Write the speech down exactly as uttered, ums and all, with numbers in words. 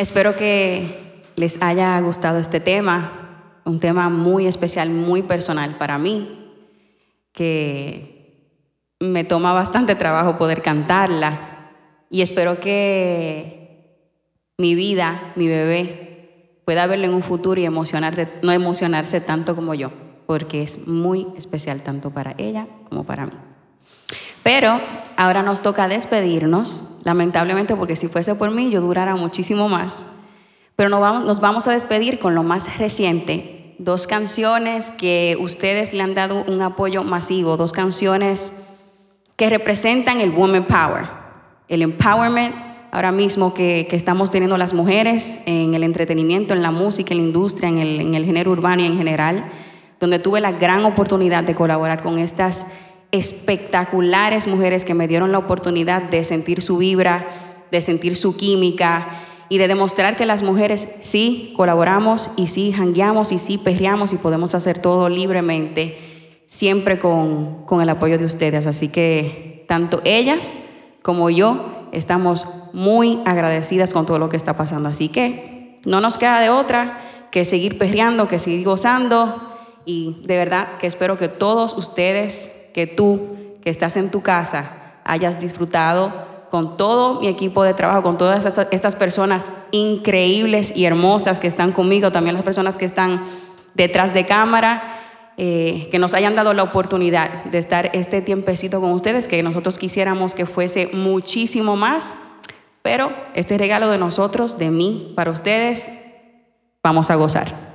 Espero que les haya gustado este tema, un tema muy especial, muy personal para mí, que me toma bastante trabajo poder cantarla y espero que mi vida, mi bebé, pueda verlo en un futuro y emocionarse, no emocionarse tanto como yo, porque es muy especial tanto para ella como para mí. Pero ahora nos toca despedirnos, lamentablemente, porque si fuese por mí yo durara muchísimo más. Pero nos vamos, nos vamos a despedir con lo más reciente, dos canciones que ustedes le han dado un apoyo masivo, dos canciones que representan el woman power, el empowerment ahora mismo que, que estamos teniendo las mujeres en el entretenimiento, en la música, en la industria, en el, en el género urbano y en general, donde tuve la gran oportunidad de colaborar con estas espectaculares mujeres que me dieron la oportunidad de sentir su vibra, de sentir su química y de demostrar que las mujeres sí colaboramos y sí jangueamos y sí perreamos y podemos hacer todo libremente, siempre con, con el apoyo de ustedes. Así que tanto ellas como yo estamos muy agradecidas con todo lo que está pasando. Así que no nos queda de otra que seguir perreando, que seguir gozando. Y de verdad que espero que todos ustedes, que tú, que estás en tu casa, hayas disfrutado con todo mi equipo de trabajo, con todas estas, estas personas increíbles y hermosas que están conmigo, también las personas que están detrás de cámara, eh, que nos hayan dado la oportunidad de estar este tiempecito con ustedes, que nosotros quisiéramos que fuese muchísimo más, pero este regalo de nosotros, de mí, para ustedes, vamos a gozar.